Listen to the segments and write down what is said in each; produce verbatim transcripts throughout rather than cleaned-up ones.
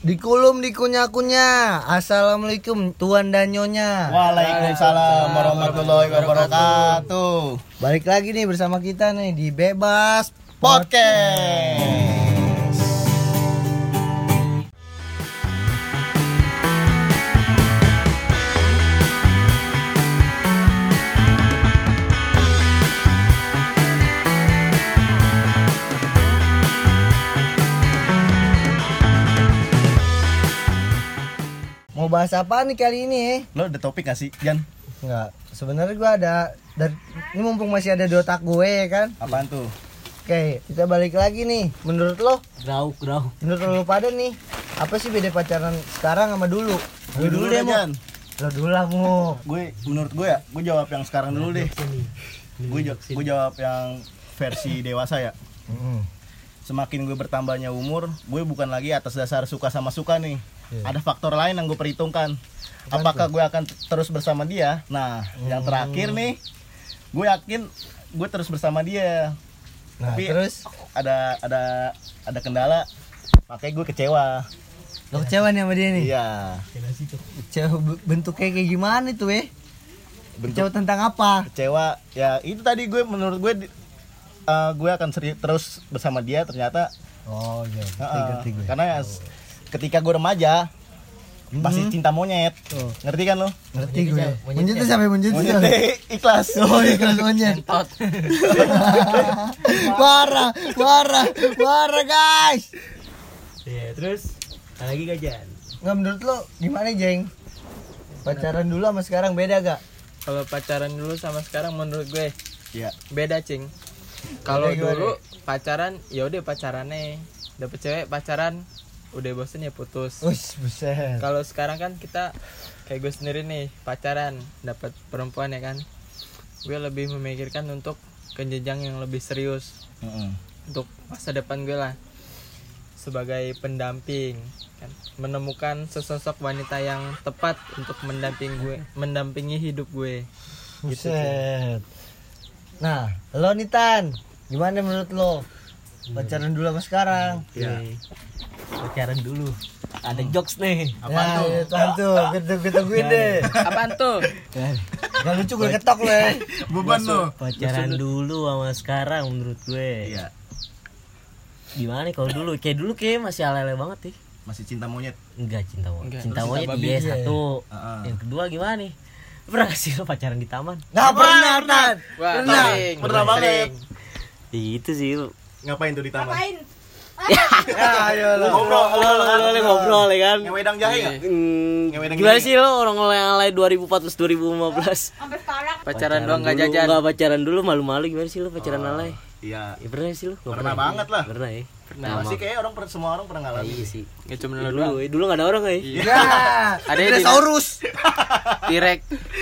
Dikulum dikunyah-kunyah. Assalamualaikum tuan dan nyonya. Waalaikumsalam warahmatullahi wabarakatuh. Balik lagi nih bersama kita nih di Bebas Podcast. Mau bahas apa nih kali ini? Lo ada topik gak sih, Jan? Enggak, sebenarnya gue ada dari ini mumpung masih ada di otak gue ya kan. Apaan tuh? Oke, kita balik lagi nih. Menurut lo? Grau, grau. Menurut lo pada nih, apa sih beda pacaran sekarang sama dulu? Gue dulu deh, Jan. Lo dulu lah, Mu. Gue menurut gue ya, gue jawab yang sekarang dulu deh. Gue jawab, gue jawab yang versi dewasa ya. Mm-hmm. Semakin gue bertambahnya umur, gue bukan lagi atas dasar suka sama suka nih. Yeah. Ada faktor lain yang gue perhitungkan. Apakah gue akan t- terus bersama dia? Nah, hmm. yang terakhir nih, gue yakin gue terus bersama dia. Nah, tapi terus ada ada ada kendala, makanya gue kecewa. Lo kecewa nih sama dia nih? Iya. Kecewa bentuknya kayak gimana itu eh? Bentuk Kecewa tentang apa? Kecewa ya itu tadi gue menurut gue uh, gue akan seri- terus bersama dia ternyata. Oh iya. Uh, ngerti gue. Karena oh. ketika gue remaja hmm. pasti cinta monyet. Oh. Ngerti kan lo? Ngerti gue. Monyet itu sampai monyet itu. Ikhlas. Oh, ikhlas monyet. Parah, parah, parah guys. Iya, terus ada lagi gak, Jan? Nggak, menurut lo gimana, Jeng? Pacaran dulu sama sekarang beda gak? Kalau pacaran dulu sama sekarang menurut gue ya beda, Cing. Kalau dulu pacaran ya udah pacarannya, dapet cewek pacaran udah bosen ya putus. Ush, buset. Kalau sekarang kan kita kayak gue sendiri nih pacaran dapat perempuan ya kan, gue lebih memikirkan untuk ke jenjang yang lebih serius. mm-hmm. Untuk masa depan gue lah, sebagai pendamping kan, menemukan sesosok wanita yang tepat untuk mendamping gue, mendampingi hidup gue. Buset. Gitu, nah, lo nih Tan, gimana menurut lo? Pacaran dulu sama sekarang? Iya. Pacaran dulu. Ada jokes nih. Apaan ya, tuh? Apaan tuh? Kita kita tungguin deh. Apaan tuh? Gak lucu gue ketok lo ya. Beban lo. Pacaran dulu sama sekarang menurut gue. Iya. Gimana nih kalau dulu? Kayak dulu kayak masih alay-alay banget nih. Masih cinta monyet. Enggak cinta monyet. Enggak. Cinta Terus monyet cinta iya babi. satu. Uh-uh. Yang kedua gimana nih? Pernah gak sih lo pacaran di taman? Gak pernah, Tan. Wah, Pernah. sering, Pernah banget. Itu sih lo. Ngapain tuh di taman? Ya, ayo lo. Ngobrol, Ngobrol, ngobrol ya kan. Ngewedang jahe enggak? Hmm, Ngewedang gimana jahe. sih lo orang alay dua ribu empat belas dua ribu lima belas? Pacaran doang nggak dulu, jajan. Enggak pacaran dulu malu-malu gimana sih lo pacaran Oh, alay? Iya. Ya pernah sih lo? Nggak Pernah banget lah. Pernah ya. Nah, pasti kayak orang semua orang pernah ngalamin. Iya sih. Nggak cuma Ya, lo dulu, doang. eh, dulu nggak ada orang ya. Ya, Ada dinosaurus. Tirek.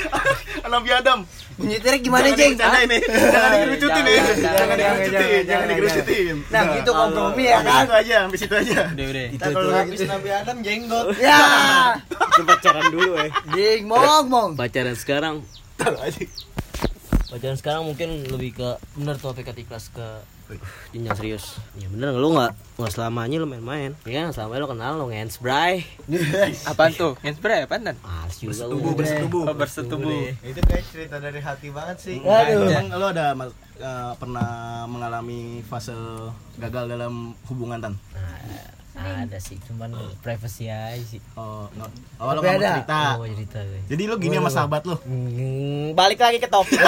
Nabi Adam. Bunyi tirek gimana, Jeng? Jangan ini. Jangan dikerucutin nih. Jangan, Jangan jangan, dikerucutin, jangan, jangan dikerucutin. Nah, gitu kompromi ya Sampai kan? situ aja, sampai situ aja. Udah, udah. Kita kalau habis Nabi Adam jenggot. Ya. Itu pacaran dulu ya. Jeng, mong, mong. Pacaran sekarang, Taruh aja. pacaran sekarang mungkin lebih ke bener tuh P K T kelas ke jenjang serius. Ya bener lu nggak nggak selamanya lu main-main. Ya kan selamanya lu kenal lu ngens bray. Apaan tuh? Handspray apaan, Tan? Males juga Bersetubuh, lu. bersetubuh. Oh, bersetubuh. Itu kayak cerita dari hati banget sih. Aduh. Emang lo ada uh, pernah mengalami fase gagal dalam hubungan, Tan? Nah, ada sih, cuman privacy aja sih. Oh, no. Oh, lo Tapi nggak mau ada. cerita. Oh, cerita gue. Jadi lo gini sama sahabat lo. Hmm, balik lagi ke topik.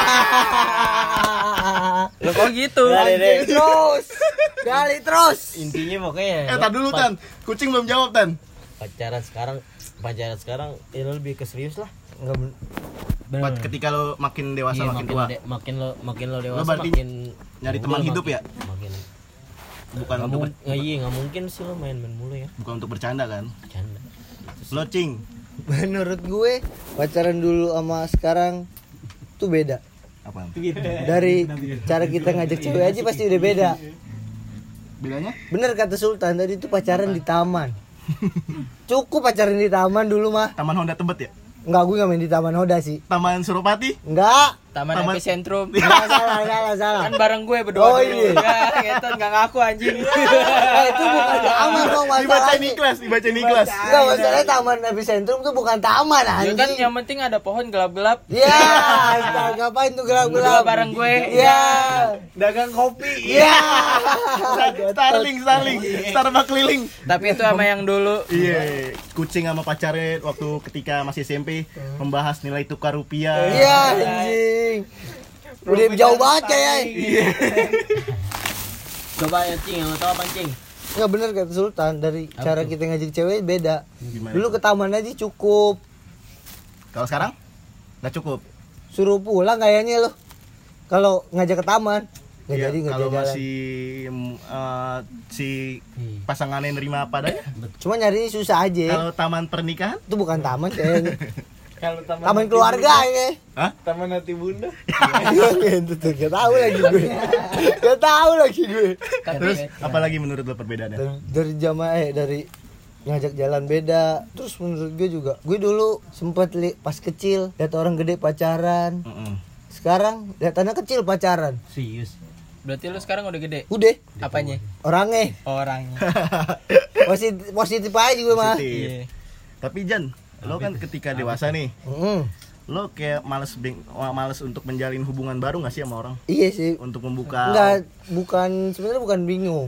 Lo kok gitu? Gali deh. Terus. Gali terus. Intinya pokoknya Eh, tar dulu, Tan. Kucing belum jawab, Tan. pacaran sekarang pacaran sekarang ya lo lebih ke serius lah. Enggak Buat ketika lo makin dewasa, Iya, makin makin tua. de- makin lo makin lo dewasa Lo berarti makin nyari teman udah, hidup makin, ya? Makin Bukan nggak untuk mung- ber- nggak, iya nggak mungkin sih lo main-main mulu ya. bukan untuk bercanda kan? Canda. Lo, Cing. Menurut gue pacaran dulu sama sekarang tuh beda. Apaan? Dari cara kita ngajak cewek aja pasti udah beda. Bedanya? Bener kata Sultan tadi tuh pacaran di taman. Cukup pacaran di taman dulu mah. Taman Honda Tebet ya? Enggak, gue gak main di Taman Hoda sih. Taman Suropati? Enggak. Taman, Taman- Epicentrum. Salah, salah, salah, salah. Kan bareng gue berdua. Oh, dulu. iya. Enggak, ngeton enggak ngaku anjing. Eh, itu bukan taman dong Dibaca masalahnya. Niklas, dibaca Niklas. Enggak, masalahnya taman Epicentrum tuh bukan taman Ya anjing. kan yang penting ada pohon gelap-gelap. Ya, astaga, ngapain tuh Berdua gelap-gelap? bareng gue. Ya. Dagang kopi. Ya. Starling, Starling, Starbucks keliling. Tapi itu sama yang dulu. Iya, kucing sama pacarnya waktu ketika masih S M P membahas nilai tukar rupiah. Iya, anjing. Udah jauh banget ya. Coba ya Cing, yang lo tau apa Cing? Enggak bener kata Sultan, dari Apa cara tuh? kita ngajak cewek beda. Gimana? Dulu ke taman aja cukup. Kalau sekarang nggak cukup. Suruh pulang kayaknya lo. Kalau ngajak ke taman, nggak Iya, jadi nggak kalau jalan. masih mm, eh, si pasangannya nerima apa adanya. Cuma nyarinya susah aja. Kalau taman pernikahan, Itu bukan taman kayaknya. Kalau taman, Taman keluarga ini. hah? taman hati bunda. Itu tuh gak tahu lagi gue. Gak tahu lagi gue. Terus apalagi menurut lo perbedaannya? Dari, dari jamaah eh dari ngajak jalan beda. Terus menurut gue juga, gue dulu sempet li, pas kecil lihat orang gede pacaran. Mm-mm. Sekarang lihat anak kecil pacaran. Serius. Berarti lu sekarang udah gede. Udah Apanya? orangnya Orangnya. positif positif aja gue mah. Positif. Iya. Tapi Jan, lo kan ketika dewasa nih, Mm. lo kayak males bing- males untuk menjalin hubungan baru nggak sih sama orang? Iya sih. Untuk membuka Enggak, bukan sebenarnya bukan bingung.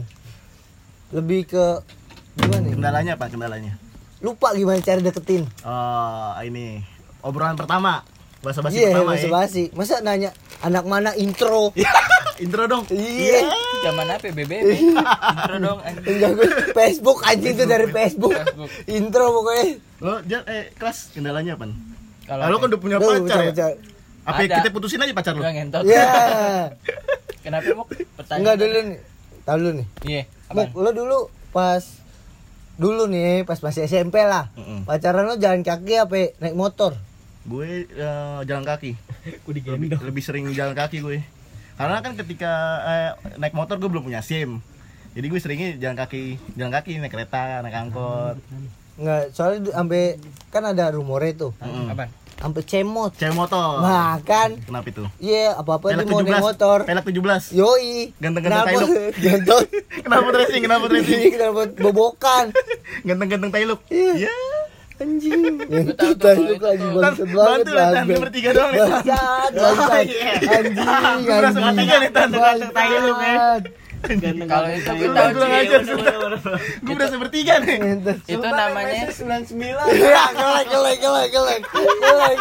Lebih ke gimana? ya? kendalanya apa kendalanya? Lupa gimana cara deketin. Oh, ini obrolan pertama, bahasa basi Iya, pertama basa ya. basi. Masa nanya anak mana intro? Intro dong. Iya. Zaman apa B B B? Intro dong anjing. Enggak gue Facebook anjing tuh dari Facebook. Facebook. Intro pokoknya. Lo Jan, eh kelas kendalanya apa? Kalau Ah, lo kan udah punya Tuh, pacar ya? bocah-bocah. Apa Ada. kita putusin aja pacar lo? Gua ngentot. Ya. Kenapa mau pertanyaan? Enggak dulu nih. Tahu dulu nih. Iya, Muk, apaan? lo dulu pas dulu nih, pas masih S M P lah. Mm-mm. Pacaran lo jalan kaki apa naik motor? Gue eh, jalan kaki. Lebih, lebih sering jalan kaki gue. Karena kan ketika eh, naik motor gue belum punya SIM. Jadi gue seringnya jalan kaki, jalan kaki naik kereta, naik angkot. Enggak, soalnya du- sampai kan ada rumornya tuh. Mm-mm. Apaan? Sampai cemot. Cewek motor. Nah, kan. Kenapa itu? Iya, apa-apa dia Pelek mau tujuh naik belas. motor. Pelek tujuh belas. Yoi. Ganteng-ganteng Kenapa? tailuk. Ganteng. Kenapa racing? Kenapa racing? Ini kenapa bobokan? Ganteng-ganteng tailuk. Iya. Iya. Anjing. Yang tahu itu tuh tadi kalau lagi itu. bangsat Tan, banget bantu lah, Tan. Dia bertiga doang nih, Tan. Bangsat, bangsat. iya. Anjing, Gue merasa anjing. ketiga nih, Tan. Ganteng tailuk ya. Bangsat. Kalau itu gue Gue tahu kurang sih. ajar. Gue berasa bertiga nih. Ngentot. Itu namanya sembilan sembilan. Iya, kelek, kelek, kelek, kelek. Kelek.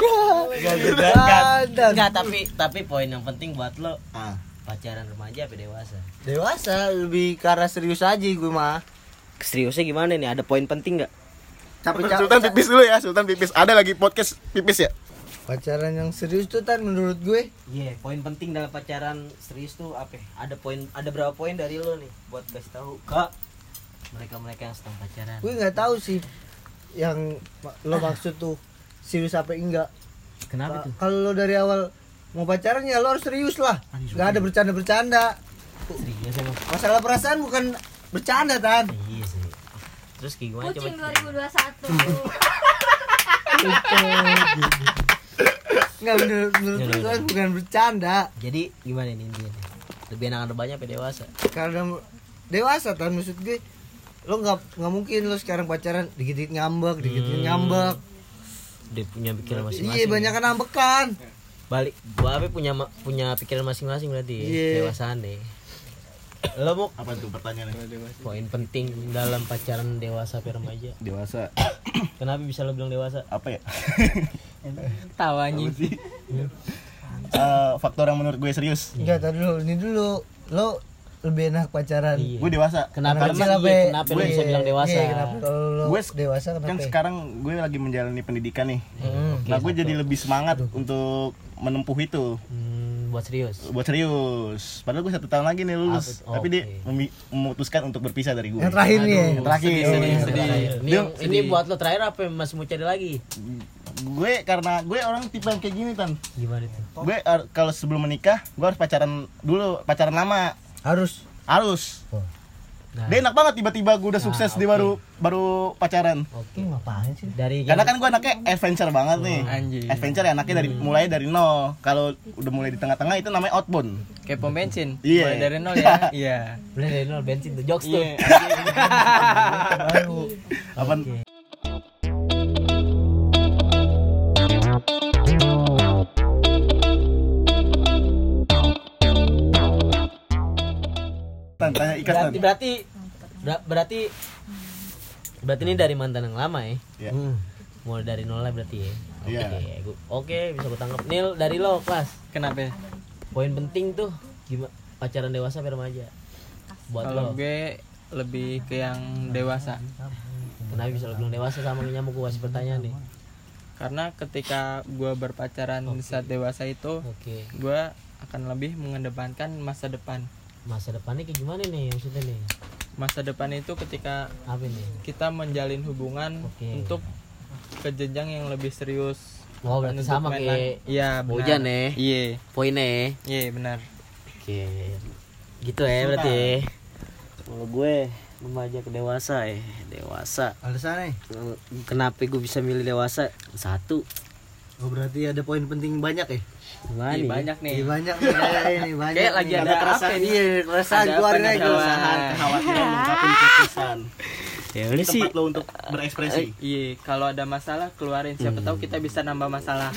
Ganteng. Enggak, tapi tapi poin yang penting buat lo Ah. pacaran remaja apa dewasa? Dewasa lebih ke arah serius aja gue mah. Seriusnya gimana nih? Ada poin penting nggak? Capek-capek. Sultan pipis dulu ya, Sultan pipis. Ada lagi podcast pipis ya? Pacaran yang serius tuh Tan menurut gue. Iya, poin penting dalam pacaran serius tuh apa? Ada poin, ada berapa poin dari lo nih buat kasih tahu ke mereka-mereka yang sedang pacaran? Gue nggak tahu sih yang ma- lo maksud tuh serius apa enggak. Kenapa Ka- tuh? Kalau lo dari awal mau pacaran ya lo harus serius lah. Nggak ada bercanda-bercanda. Serius emang? Masalah perasaan bukan bercanda Tan. Iya sih. Terus kayak gimana coba? Kucing dua ribu dua puluh satu. Nggak menurut menurut Ya, gue ya, kan ya. bukan bercanda. Jadi gimana nih intinya? Lebih enak rebahnya apa dewasa? Karena dewasa Tan maksud gue. Lo nggak nggak mungkin lo sekarang pacaran dikit-dikit ngambek, dikit-dikit Hmm. ngambek. Dia punya pikiran masing-masing. Iya banyak kan ambekan. Balik, gua apa punya ma- punya pikiran masing-masing berarti. ya? Iya. Dewasaan deh. Lo mau Apa tuh pertanyaannya? poin penting dalam pacaran dewasa apa remaja? Dewasa. Kenapa bisa lo bilang dewasa? Apa ya? tahu anjing. Eh, faktor yang menurut gue serius. Enggak, tadi dulu, ini dulu. Lo lebih enak pacaran. Iya. Gue dewasa. Kenapa Anak emang kecil iya, apa- kenapa lo Iya, bisa bilang dewasa? Iya, kenapa kalau lo Gue dewasa kenapa? Kan sekarang gue lagi menjalani pendidikan nih. Hmm. Nah, gue jadi lebih semangat untuk menempuh itu. Hmm, buat serius. Buat serius. Padahal gue satu tahun lagi nih lulus. Apa- Tapi dia oke. memi- memutuskan untuk berpisah dari gue. Yang terakhir nih ya. Yang terakhir. Sedih, sedih, Iya, sedih. Ini, Dia- ini buat lo terakhir apa masih mau cari lagi? Gue karena gue orang tipe yang kayak gini Tan. Gimana itu? Gue ar- kalau sebelum menikah gue harus pacaran dulu, pacaran lama. Harus. Harus. Nah. Dia enak banget tiba-tiba gue udah sukses Nah, dia oke. baru baru pacaran. Oke. Lu ngapain sih? Dari Karena kan gue anaknya adventure banget nih. Anjing. Adventure ya anaknya dari mulai dari nol. Kalau udah mulai di tengah-tengah itu namanya outbound. Kayak pom bensin. Iya. Mulai dari nol ya. Iya. Mulai dari nol bensin tuh jokes tuh. Iya. Baru. Apaan? Oke. Tan, tanya Ikas Tan. Berarti berarti ber- berarti berarti ini dari mantan yang lama ya. Iya. Hmm. Mulai dari nol lah berarti ya. Oke, Iya. gua- oke bisa gue tangkap. Nil dari lo kelas. Kenapa? Poin penting tuh gimana pacaran dewasa apa remaja? Buat Kalau lo. gue lebih ke yang dewasa. Kenapa bisa lo bilang dewasa sama nyamuk gue kasih pertanyaan nih. Karena ketika gue berpacaran di saat dewasa itu, Oke. gue akan lebih mengedepankan masa depan. Masa depannya kayak gimana nih maksudnya nih? Masa depan itu ketika Apa nih? kita menjalin hubungan Oke. untuk ke jenjang yang lebih serius. Oh, berarti Untuk sama mainan. kayak Iya, benar. Bojan ya. Iya, Poinnya ya. iya benar. Oke. Gitu ya berarti ya. Kalau gue remaja ke dewasa ya. Dewasa. Alasannya? Kenapa gue bisa milih dewasa? Satu. Oh berarti ada poin penting banyak ya? Gimana Iya, nih? banyak nih. Iya banyak nih, kayak ini banyak. Kayak lagi nih. ada keresahan. apa ini? Iya, keresahan Ada keluarin apa nih? aja. Keresahan, kekhawatiran, ungkapin kekesan. Ya Ini udah sih. tempat lo untuk berekspresi. Iya, kalau ada masalah keluarin. Siapa tahu kita bisa nambah masalah.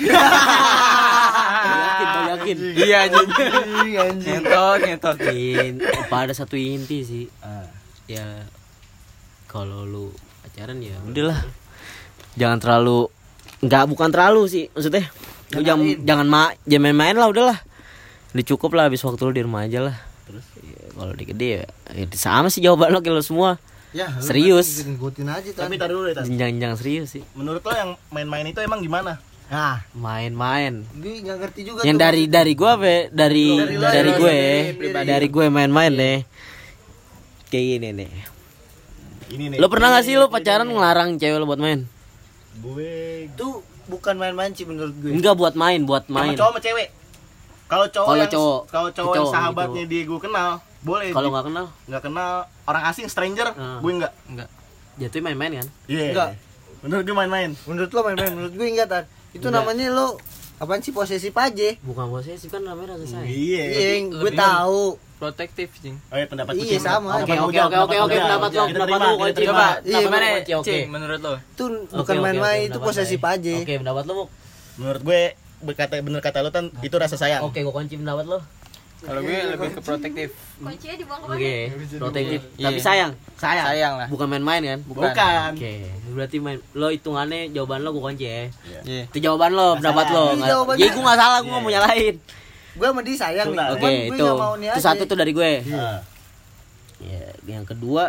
Yakin, gue yakin. Iya anjing. Iya, anjing. Ngentot, ngentot. Yakin. Apa ada satu inti sih? Ah. Ya kalau lu pacaran ya udahlah. Jangan terlalu nggak bukan terlalu sih maksudnya. Lu jangan Jangan jangan ma jangan main-main lah udahlah. Udah cukup lah habis waktu lu di rumah aja lah. Terus? Ya, kalau di gede ya, ya sama sih jawaban lo kayak lu semua. Ya, lu Serius. kan ngikutin aja Tan. Tapi tar dulu ya, Tan. Jangan-jangan serius sih. Menurut lo yang main-main itu emang gimana? Nah, Main-main. gue nggak ngerti juga Yang tuh. dari dari gua apa? Dari Dari lo, dari dari gue. lo, pribadi. Dari gue main-main deh. Kayak gini nih. Ini nih. Lo pernah gak sih lo pacaran ngelarang cewek lo buat main? Gue Itu bukan main-main sih menurut gue. Enggak buat main, buat sama main. cowok sama cewek. Kalau cowok Kalau yang cowok. kalau cowok yang Cowok sahabatnya gitu. dia gue kenal, boleh. Kalau Di- nggak kenal, nggak kenal orang asing stranger, Ah. gue enggak. Enggak. jatuhnya main-main kan? Iya. Enggak. Menurut gue main-main. Menurut lo main-main, menurut gue enggak Tan. Itu Enggak. namanya lo apaan sih posesif aja. Bukan posesif kan namanya rasa sayang. Iya. Iya, gue lebih- tahu. Protektif, Cing. Oh iya pendapat Iya, kucing. sama. Oh, Oke, pendapat oke, ujang, oke, oke, oke, ujang. pendapat lo, Kita pendapat terima, lo, kita Coach. terima. Coba, Iya, gimana, oke, oke. Cing, menurut lo? Itu Oke, bukan oke, main-main, oke, itu pendapat posesif saya. aja. Oke, pendapat lo, Muk. Menurut gue berkata bener kata lo Tan, itu rasa sayang. Oke, gua kunci pendapat lo. Kalau gue lebih ke protektif. Kuncinya dibuang kemana? Oke, protektif. Iya. Tapi sayang. Sayang. Sayang lah. Bukan main-main kan? Bukan. Oke, berarti main. Lo hitungannya jawaban lo gua kunci ya. Iya. Itu jawaban lo, pendapat lo. Iya, Nggak- jawabannya. Jadi gua nggak salah, gua nggak mau nyalain. Gue sama dia sayang nih. Sudah. Oke, Cuman gue itu. nggak mau nih Itu aja. satu tuh dari gue. Ah. Ya, yang kedua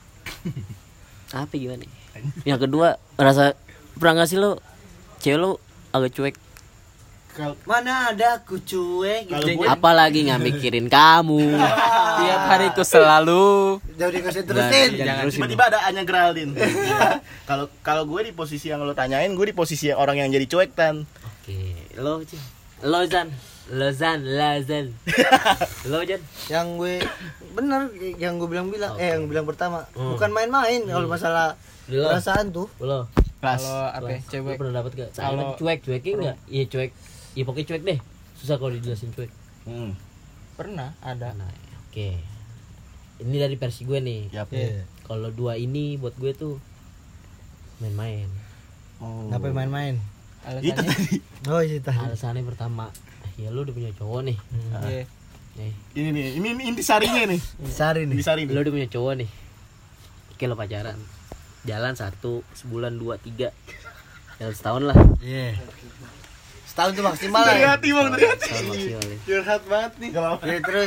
apa gimana nih? Yang kedua rasa pernah nggak sih lo cewek lo agak cuek? Kalau Mana ada aku cuek Kalau gitu. gue- Apalagi nggak mikirin kamu. Tiap hariku selalu. Jauh dikasih Jangan- terusin. jangan terusin. tiba-tiba ada Anya Geraldine. Iya. Kalau kalau gue di posisi yang lo tanyain, gue di posisi orang yang jadi cuek Tan. Oke, lo Cing. Lo Zan, lo Zan, lo Zan. Lo Jan. Yang gue bener yang gue bilang-bilang eh yang gue bilang pertama Hmm. bukan main-main kalau masalah Lo. perasaan tuh. Lo. Kelas. Kalau apa ya, Lo cewek pernah dapat gak? Saya Kalau- kan cuek, cueknya enggak? Iya cuek. Iya pokoknya cuek deh. Susah kalau dijelasin cuek. Hmm. pernah ada. Nah, oke. Ini dari versi gue nih. Yap. Iya. Kalau dua ini buat gue tuh main-main. Oh. Ngapain main-main? Itu Alasannya. tadi. Oh iya tadi. Alasannya pertama, ya lu udah punya cowok nih. Iya. Nih, Ini nih, ini, ini intisarinya nih. Sari nih. Intisari lu nih. udah punya cowok nih. Oke lo pacaran. Jalan satu, sebulan dua, tiga. Jalan setahun lah. Iya. Setahun tuh maksimal lah. Dari Ya. hati bang, dari hati. Setahun maksimal nih. Curhat banget nih. Gak apa-apa. Ya, terus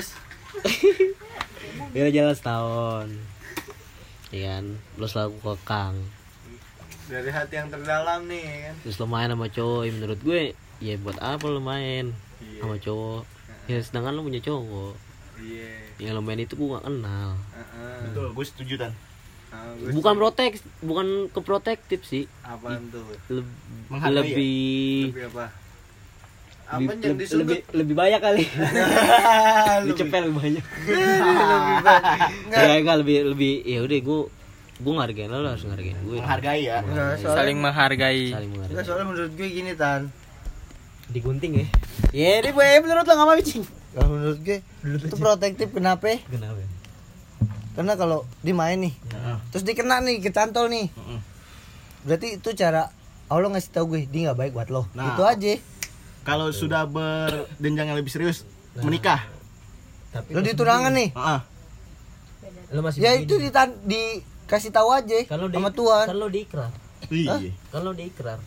Ya udah jalan setahun. Iya kan, lo selalu kekang. Dari hati yang terdalam nih kan. Terus lo main sama cowok, ya menurut gue ya buat apa lo main sama cowok? Ya sedangkan lo punya cowok. Iya. Yang lo main itu gue gak kenal. Betul, gue setuju Tan. Bukan protek, bukan keprotektif sih. Apaan tuh? Leb- Menghargai lebih apa? lebih, Apaan yang lebih, disebut? lebih, lebih banyak kali. Dicepel lebih banyak. Lebih banyak. Enggak. Ya enggak lebih lebih ya udah gue gue ngargain lo, lo harus ngargain gue. Menghargai ya. Enggak, soalnya, Saling menghargai. Saling enggak, menghargai. soalnya menurut gue gini Tan. Digunting ya. Ya ini gue menurut lo enggak mau bicing. Kalau menurut gue itu protektif kenapa? Kenapa? Karena kalau dia main nih, terus dikena nih, kecantol nih. Heeh. Berarti itu cara Allah ngasih tahu gue dia nggak baik buat lo. Nah. Itu aja. Kalau sudah berjenjang yang lebih serius, menikah. Tapi Lo di tunangan nih. Heeh. lo masih Ya begini. itu ditan dikasih tahu aja kalau di, sama Tuhan. kalau diikrar. Iya. Kalau diikrar.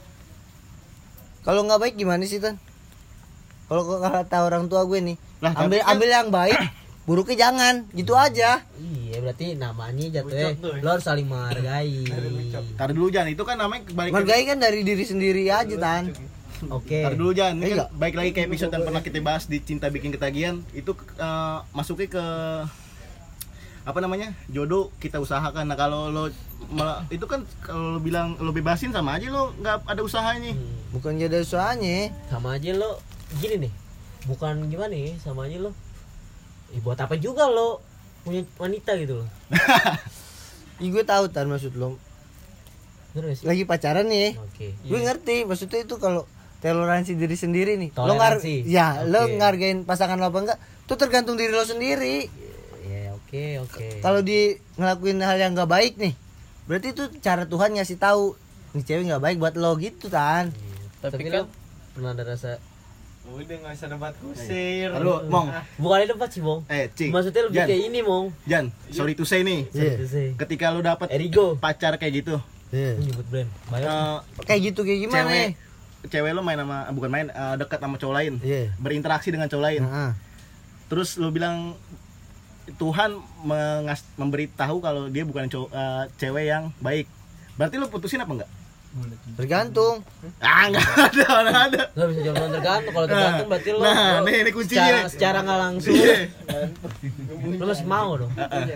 Kalau nggak baik gimana sih Tan? Kalau kata orang tua gue nih, Lah, tapi ambil kan- ambil yang baik, buruknya jangan. Gitu aja. Iya berarti namanya jatuhnya lo harus saling menghargai. Tar dulu Jan, itu kan namanya balik Menghargai kan dari diri sendiri aja Tan. Oke. Tar dulu Jan, ini Iya. kan baik lagi ke episode yang pernah kita bahas di Cinta Bikin Ketagihan. Itu eh, masuknya ke apa namanya? Jodoh kita usahakan. Nah, kalau lo malah- itu kan kalau lo bilang lo bebasin sama aja lo nggak ada usahanya. Hmm. Bukan jadi usahanya. Sama aja lo gini nih. Bukan gimana ya, sama aja lo. Eh, buat apa juga lo punya wanita gitu loh. Ih, gue tahu Tan maksud lo. Terus. Lagi pacaran nih. Oke. Gue ngerti maksudnya itu kalau toleransi diri sendiri nih. Lo ngar Toleransi. ya, lo Oke. ngargain pasangan lo apa enggak? Itu tergantung diri lo sendiri. Ya oke oke. Kalau di ngelakuin hal yang nggak baik nih, berarti itu cara Tuhan ngasih tahu nih cewek nggak baik buat lo gitu Tan. Tapi, Tapi kan kan- pernah ada rasa Udah nggak usah debat kusir. Lo, Mong. bukan di tempat sih, Bong. Eh, Cing. Maksudnya lebih Jan, kayak ini, Bong. Jan, sorry to say nih. Iya. Gitu sih. Ketika lo dapet Erigo. pacar kayak gitu, Iya. Lu nyebut brand. Bayar. eh, Kayak gitu kayak gimana? cewek nih? cewek lo main sama bukan main eh, dekat sama cowok lain, Iya. berinteraksi dengan cowok lain. Nah, Terus lo bilang Tuhan mengas memberitahu kalau dia bukan cowok, eh, cewek yang baik. Berarti lo putusin apa enggak? tergantung. Ah, enggak ada, enggak ada. Lo bisa jawab tergantung. Kalau tergantung berarti lo, Nah, lo nih, ini kuncinya secara, nih. secara nggak langsung Iya. lo masih mau dong.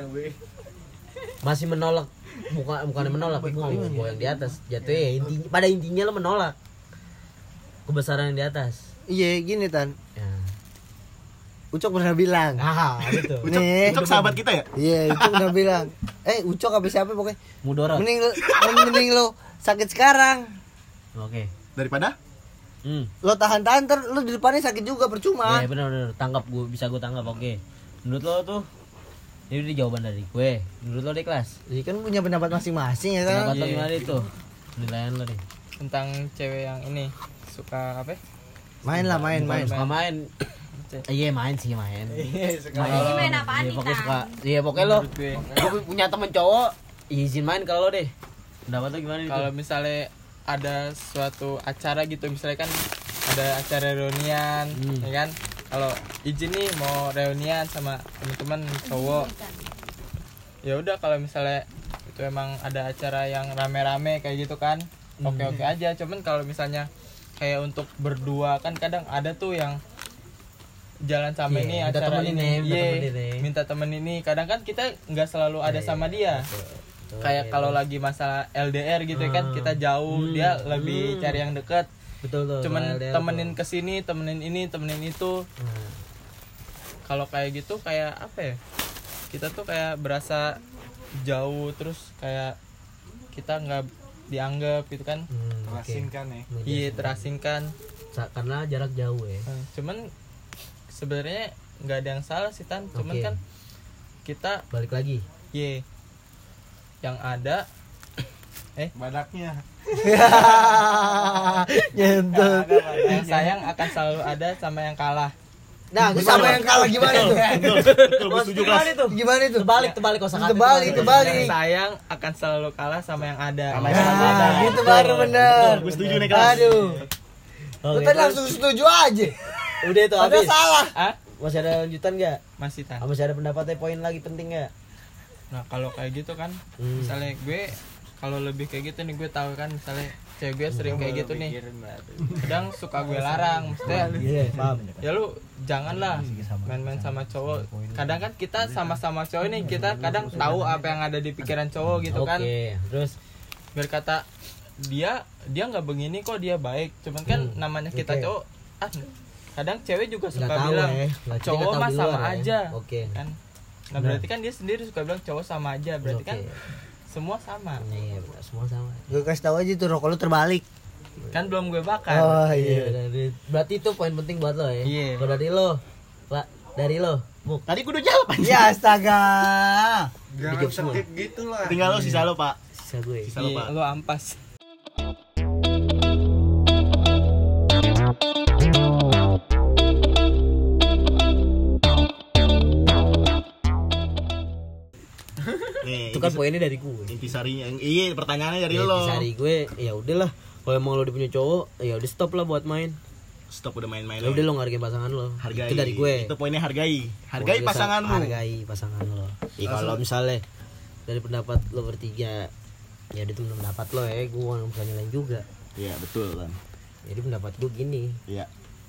Masih menolak, bukan bukan menolak, mau mau yang di atas. Jatuhnya ya intinya, pada intinya lo menolak kebesaran yang di atas. Iya gini Tan. Ya. Ucok pernah bilang. Ah, gitu. Ucok, Nih. Ucok sahabat kita ya? Iya, Ucok pernah bilang. Eh, Ucok apa siapa pokoknya. Mudorot. Mending lo, mending lo sakit sekarang. Oke. Daripada Hmm. Lo tahan-tahan ter lo di depannya sakit juga percuma. Ya benar benar tangkap gue bisa gue tangkap oke. Menurut lo tuh ini udah jawaban dari gue. Menurut lo deh kelas. Jadi kan punya pendapat masing-masing ya kan. Pendapat lo gimana itu? Penilaian lo nih. Tentang cewek yang ini suka apa? Main lah, main, main. Suka main. Eh, Iya main sih main. Ini main apaan Iya nih, pokoknya Tan? suka. Iya pokoknya lo. Menurut gue. Gue punya temen cowok. Izin main kalau lo deh. Pendapat lo gimana Kalau itu? misalnya ada suatu acara gitu, misalnya kan ada acara reunian, Hmm. ya kan? Kalau izin nih mau reunian sama teman-teman cowok, ya udah kalau misalnya itu emang ada acara yang rame-rame kayak gitu kan, oke-oke aja. Cuman kalau misalnya kayak untuk berdua kan kadang ada tuh yang jalan sama Iya, ini minta acara temenin ini, nih, minta Iya, temenin nih. minta temen ini. Kadang kan kita nggak selalu ada Iya, sama dia. Betul, Kayak iya, kalau terus. lagi masalah L D R gitu kan, Ah. kita jauh, Hmm. dia lebih Hmm. cari yang dekat. betul tuh. Cuman soal L D R temenin tuh. kesini, temenin ini, temenin itu. Nah, Kalau kayak gitu kayak apa ya? Kita tuh kayak berasa jauh, terus kayak kita nggak dianggap gitu kan. hmm, oke. Terasingkan ya. Iya, terasingkan. Sa- Karena jarak jauh ya. Nah, cuman sebenarnya nggak ada yang salah sih Tan. Cuman Oke. kan kita Balik lagi. ye yang ada Badaknya. Nyentuh. yang sayang akan selalu ada sama yang kalah. Nah, sama yang kalah gimana tuh? Maksud gimana itu? Gimana itu? Terbalik, terbalik kosakata. Terbalik, terbalik. Yang sayang akan selalu kalah sama yang ada. Sama yang ada. Nah, gitu baru bener. Gue setuju nih kelas. Aduh. Lu Oke, tadi terus. langsung setuju aja. Udah itu Padahal habis. salah. Ah, Masih ada lanjutan nggak? masih Tan. Ah, Masih ada pendapatnya poin lagi penting nggak? Nah, kalau kayak gitu kan, Hmm. misalnya gue kalau lebih kayak gitu nih, gue tahu kan misalnya cewek gue sering kayak gitu nih. Kadang suka gue larang, maksudnya Iya, paham. ya lu janganlah main-main sama cowok. Kadang kan kita sama-sama cowok nih, kita kadang tahu apa yang ada di pikiran cowok gitu kan. Oke, terus Berkata dia dia nggak begini kok, dia baik. Cuman kan Hmm, namanya kita oke. cowok, ah kadang cewek juga suka Nggak tahu, bilang ya. Nggak- dia cowok nggak tahu mah di sama luar, ya. aja Oke. kan. Nah berarti kan dia sendiri suka bilang cowok sama aja, berarti Oke. kan semua sama. Nih, semua sama. Gue kasih tahu aja tuh rokok lu terbalik. Kan belum gue bakar. Oh Iya, iya. dari- berarti itu poin penting buat lo ya. Iya. Kalau dari lo, Pak, dari lo, Muk. Tadi gue udah jawab anjing. Ya astaga. Jangan Dijawab semua. skip gitu lah. Tinggal lo sisa lo, Pak. Sisa gue. Sisa lo, Iya, Pak. lo ampas. Nih, Itu kan intis- poinnya dari gue. intisarinya. Iya, pertanyaannya dari Ya, lo. Dari gue, ya udahlah. Kalau emang lo udah punya cowok, ya udah stop lah buat main. Stop udah main-main. Ya udah lo ngargain pasangan lo. Hargai. Itu dari gue. Itu poinnya hargai. Hargai Pokoknya pasanganmu. Hargai pasangan lo. Ya kalau misalnya dari pendapat lo bertiga, ya itu pendapat lo ya, gue nggak bisa nyalain juga. Iya, betul, Tan. Jadi pendapat gue gini, Iya.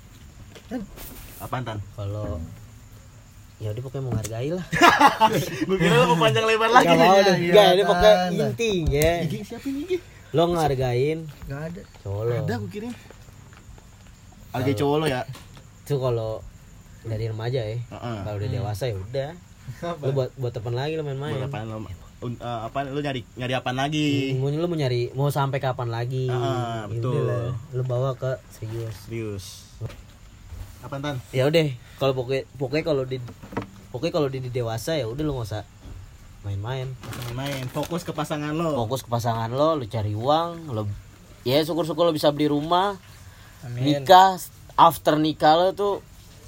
Apaan, Tan? kalau ya udah pokoknya mau hargai lah. Gue kira lo mau panjang lebar lagi. Gak mau nih. deh. iya, Gak, ini kan. pokoknya intinya Igi siapa ini, Igi? lo ngehargain Gak ada. cowok lo. Ada gue kirim. Hargai cowok lo ya. Itu kalau dari remaja ya. Heeh. Kalau udah dewasa ya udah. Lo buat buat teman lagi lo main-main. Buat apaan lo? Un- eh, apa lo nyari nyari apaan lagi? Mau lo mau nyari mau sampai kapan lagi? Ah, Ya betul. udah lah, lo bawa ke serius. Serius. Apaan, Tan? Ya udah, kalau pokoknya pokoknya kalau di pokoknya kalau di, di dewasa ya udah lo nggak usah main-main. Main-main. Fokus ke pasangan lo. Fokus ke pasangan lo, lo cari uang, lo ya syukur-syukur lo bisa beli rumah, Amin. nikah, after nikah lo tuh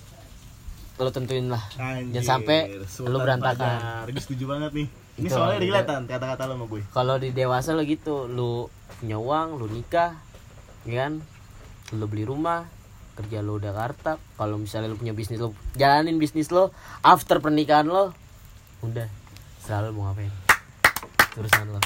lo tentuin lah. Anjir, Jangan sampai Sultan lo berantakan. Fajar. Gue setuju banget nih. Ini Itu, soalnya juga. relate, Tan, kata-kata lo sama gue. Kalau di dewasa lo gitu, lo punya uang, lo nikah, ya kan? Lo beli rumah, kerja lo udah kartap. Kalau misalnya lo punya bisnis lo, jalanin bisnis lo. After pernikahan lo, udah selalu mau ngapain? Urusan lo.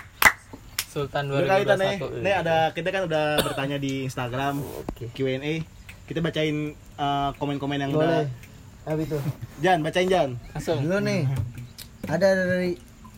Sultan Udah dua kali, ribu dua Tan, puluh nih. satu. Nih ada kita kan udah bertanya di Instagram Oke. Q and A. Kita bacain eh, komen-komen yang Boleh. udah. Apa itu? Jan, bacain Jan. Langsung. Dulu nih. Ada dari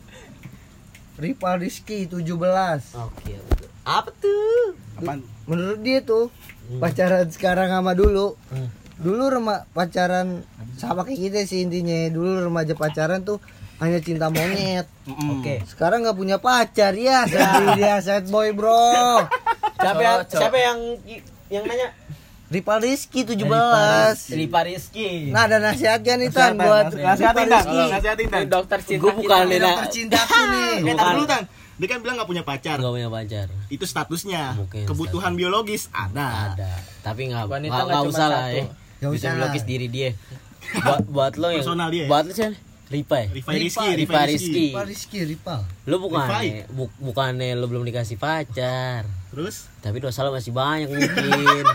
Rival Rizky tujuh belas. Oke. oke. Apa tuh? Apaan? Menurut dia tuh pacaran sekarang sama dulu. Hmm. Dulu rema pacaran sama kayak kita sih intinya. Dulu remaja pacaran tuh hanya cinta monyet. Mm-mm. Oke. Sekarang nggak punya pacar ya, sedih dia sad boy bro. Siapa yang Cowok, cowok. siapa yang yang nanya? Rival Rizky tujuh belas. Lipa Rizky. Nah ada nasihatnya nih Tan Nasihatin, buat nasihatin, nasihatin, Tan. Nasihatin, Tan. Ini dokter cinta Gue bukan kita. Lena. dokter cintaku nih. Eh, tar dulu, Tan. Dia kan bilang gak punya pacar. Gak punya pacar. Itu statusnya. Mungkin Kebutuhan biologis ada. Ada. Tapi nggak Wanita nggak nggak nggak cuma usah lah satu. ya. Nggak Bisa usah lah. melukis diri dia. Buat buat lo yang Personal dia ya? buat lo sih Ripa ya. Rifai Rizky, Rifa Rifai Rizky. Rizky. Rival Rizky Rival. Lo bukannya Rifai. bu, bukannya lo belum dikasih pacar. Terus? Tapi dosa lo masih banyak mungkin.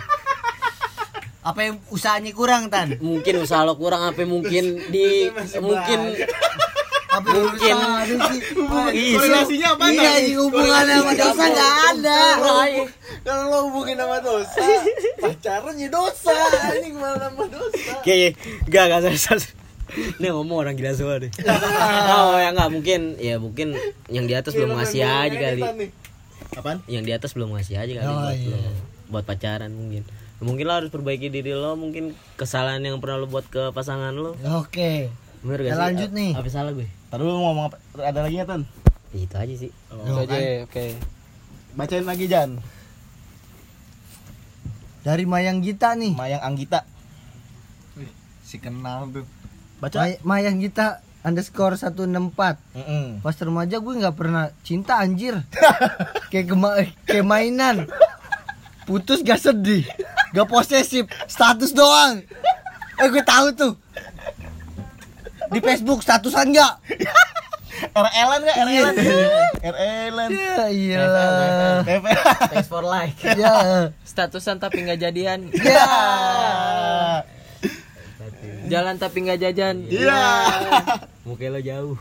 Apa yang usahanya kurang Tan? Mungkin usaha lo kurang apa mungkin di mungkin Apa yang Mungkin. usaha ada sih? Ih, Korelasinya apa? Iya, ini hubungannya sama dosa nggak ada. Kalau lo hubungin sama dosa, pacaran ya dosa. Ini gimana nama dosa? Kayak gak gak serius. Ini ngomong orang gila semua deh. Oh ya nggak mungkin ya mungkin yang di atas belum ngasih aja kali. Apaan? Yang di atas belum ngasih aja kali Oh, buat iya. lo. Buat pacaran mungkin. Mungkin lo harus perbaiki diri lo, mungkin kesalahan yang pernah lo buat ke pasangan lo. Oke. Bener gak Ya, sih? lanjut nih. Apa salah gue? Tadi lu ngomong apa? Ada lagi nggak, Tan? Ya, itu aja sih. Itu aja, oke. Bacain lagi, Jan. Dari Mayang Gita nih. Mayang Anggita. Si kenal tuh. Baca. May- Mayang Gita underscore satu enam empat. Mm-mm. Pas remaja gue nggak pernah cinta anjir. Kayak gema- kayak mainan. Putus gak sedih, gak posesif, status doang. Eh gue tahu tuh. Di Facebook statusan nggak? R L-an nggak? R L-an. R L-an. Ya iyalah. F L. Thanks for like. Ya. Statusan tapi nggak jadian. Ya. Jalan tapi nggak jajan. Iya. Mungkin lo jauh.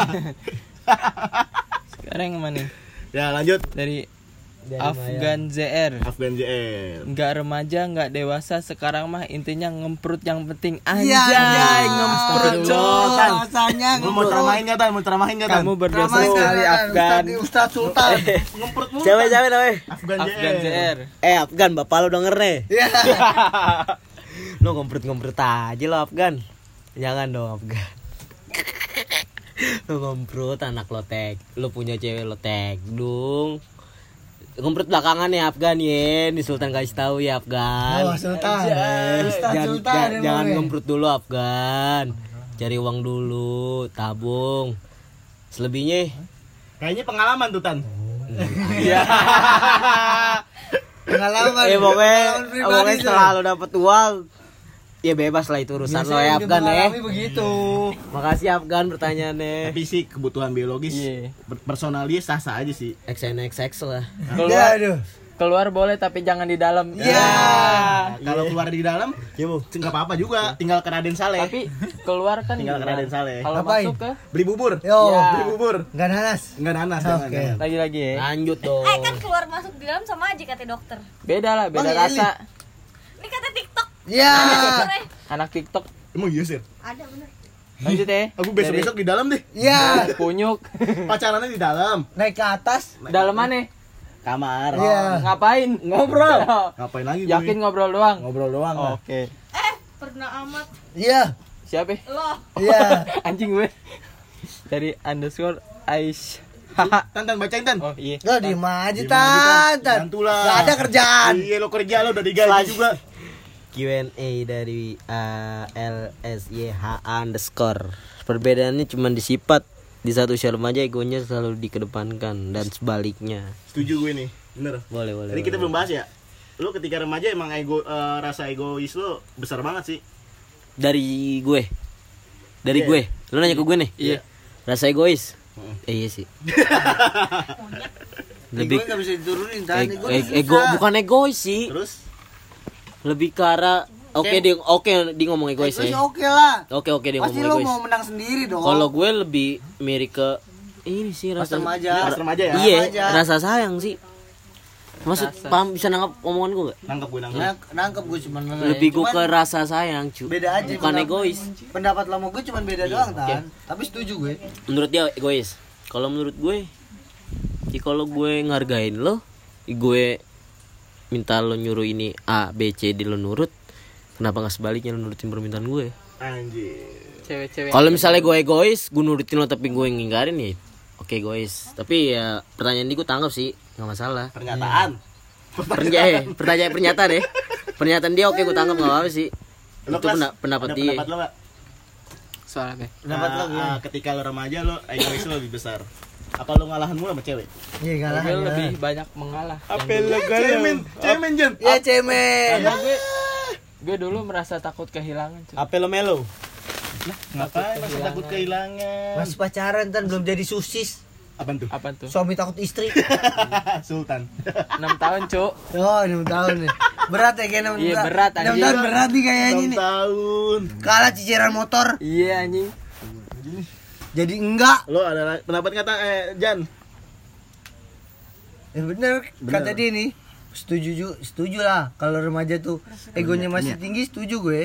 Sekarang yang mana? Ya, lanjut. Dari Dari Afgan Z R. Afgan J R. Nggak remaja, nggak dewasa, sekarang mah intinya ngemprut yang penting. Iya, Anjay, anjay, ngemprut ngemprut. coy. Rasanya Lu mau ceramahin nggak, Tan? Mau ceramahin nggak, Tan? Kamu berdosa Ramai sekali Afgan. Ustaz Sultan. Ngemprut mulu. Siapa siapa namanya? Afgan J R. Afgan Z R. Eh Afgan, bapak lo denger nih. Ya. Lo ngomprut-ngomprut aja lo Afgan. Jangan dong Afgan. Lo ngomprut anak lo tag. Lo punya cewek lo tag dong. Ngomprut belakangan ya Afgan ya. Di Sultan kasih tahu ya Afgan. Oh, Sultan. Ustaz Jangan, Sultan. ja- emang jangan ya. ngomprut dulu Afgan. Cari uang dulu, tabung. Selebihnya Kayaknya pengalaman tuh Tan. iya. Pengalaman. Eh pokoknya pengalaman pribadi pokoknya tuh. setelah lo dapet uang, ya bebas lah itu urusan lo Biasanya ya yang Afgan ya. mengalami begitu. Makasih Afgan pertanyaannya. Tapi sih kebutuhan biologis Iya. ber- personal dia sah-sah aja sih. X N X X lah. Ya, Keluar aduh. keluar boleh tapi jangan di dalam. Iya. Nah, kalau keluar di dalam, ya bu, nggak apa-apa juga. Tinggal ke Raden Saleh. Tapi keluar kan Tinggal ke gimana? Raden Saleh. Kalau Ngapain? masuk ke Beli bubur. Yo, Ya. Beli bubur. enggak nanas. Enggak nanas, Oke. jangan, jangan. lagi-lagi ya. Lanjut dong. Eh kan keluar masuk di dalam sama aja kata dokter. Beda lah, beda Bang, rasa. Ini kata TikTok. Ya. Dokter, eh. Anak TikTok. Emang iya sih. Ada bener. Lanjut ya. Aku besok-besok di dalam deh. Ya. Dari punyuk. Pacarannya di dalam. Naik ke atas. Dalam mana? Kamar. Iya. Ngapain? Ngobrol. Ngapain lagi? gue? Yakin ngobrol doang? Ngobrol doang lah. Oke. Eh, pernah amat Iya. Siapa? lo. Iya. Anjing gue. Dari underscore Aish. Tan, Tan, bacain Tan. Oh iya. Lo diem aja, Gimana, Tan. Tan? Tan. Bantulah. Gak ada kerjaan. Iya, lo kerja lo udah digaji juga. Q and A dari A L S Y H underscore. Perbedaannya cuma di sifat. Di satu usia remaja egonya selalu dikedepankan dan sebaliknya. Setuju gue nih. Bener. Boleh boleh. Tadi kita boleh. belum bahas ya. Lo ketika remaja emang ego eh, rasa egois lo besar banget sih. Dari gue. Dari Iya. gue. Lu nanya ke gue nih? Iya. Rasa egois? Heeh. Eh, iya sih. Lebih Lebih gak bisa diturunin, Tan. e- Ego e- susah. ego bukan egois sih. Terus Lebih ke arah oke dia oke dia ngomong egois Egois ya. oke lah. Oke oke dia Pasti ngomong lo egois. mau menang sendiri dong. Kalau gue lebih mirip ke ini sih Pas rasa remaja. pas remaja ya. Iya, remaja. rasa sayang sih. Maksud Rasa. paham bisa nangkap omongan gue gak? nangkep gue nangkep. Nang- nangkep gue cuman Lebih gue Cuman ke rasa sayang, cu. beda aja. Bukan pendapat- egois. Pendapat lo sama gue cuman beda doang, oke. Tan. Tapi setuju gue. Menurut dia egois. Kalau menurut gue, ya kalau gue ngargain lo, gue minta lo nyuruh ini A, B, C, D lo nurut. Kenapa nggak sebaliknya lo nurutin permintaan gue? Anjir. Cewek-cewek. Kalau misalnya gue egois, gue nurutin lo tapi gue ngingkarin ya, oke egois. Tapi ya pertanyaan ini gue tanggap sih, nggak masalah. Pernyataan. Pertanyaan, eh, pertanyaan pernyataan deh. Pernyataan dia oke gue tanggap nggak apa-apa sih. Lo Itu Klas, pena- pendapat ada dia. Pendapat lo nggak? Soal apa? Pendapat lo Ah, gimana? ah, ketika lo remaja lo egois lo lebih besar. Apa lo ngalahan mulu sama cewek? Iya, kalah. Gue ya. lebih banyak mengalah. lo cemen, cemen Jan. Ya, cemen. Karena gue gue dulu merasa takut kehilangan. cuy. Apa lo melo? Lah, ngapain masih kehilangan. takut kehilangan? Masih pacaran, Tan. Belum jadi susis. Apaan tuh? Apa tuh? Suami takut istri. Sultan. enam tahun, Cuk. Oh, enam tahun nih. Berat ya kayaknya enam Iya, tahun. berat, enam anjing. tahun berat nih kayaknya enam nih. tahun. Kalah cicilan motor. Iya anjing. Jadi enggak. Lo ada pendapat kata eh Jan? Ya bener, kata dia nih. Setuju ju- setuju lah kalau remaja tuh egonya masih tinggi, setuju gue.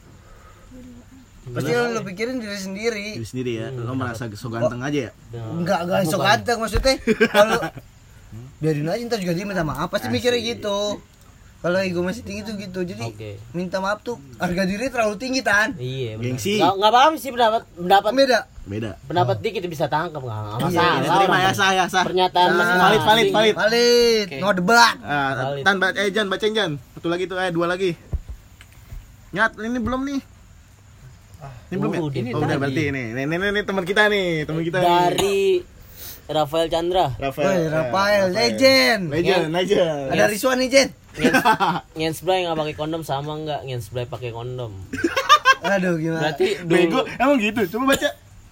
Pasti lo, lo pikirin diri sendiri. Diri sendiri ya. Lo merasa so ganteng aja ya? Enggak, enggak sok ganteng maksudnya. Kalau biarin aja ntar juga dia minta maaf, pasti mikirnya gitu. Kalau ego masih tinggi tuh gitu. Jadi Oke. minta maaf tuh harga diri terlalu tinggi, Tan. Iya, benar. Gengsi. Nggak nggak apa-apa sih pendapat pendapat Beda. Beda. pendapat dia kita bisa tangkap nggak nggak Iya, masalah. Ini terima ya sah ya sah. Pernyataan Nah, masing-masing. valid, valid, valid. Valid, Oke. no debat. Ah, Valid. Tan baca eh Jan, bacain Jan. Satu lagi tuh eh dua lagi. Nyat, ini belum nih. Ini belum ya? Udah. Ini Oh, udah tadi. berarti ini. Ini ini, ini teman kita nih, teman kita nih. Dari Rafael Chandra. Rafael. Woi, eh, Rafael, legend. Legend, legend. Ada Rizwan nih, Jen. Ngenspray nggak pakai kondom sama nggak ngenspray pakai kondom? Aduh, gimana? Berarti Bego, dulu emang gitu. Coba baca.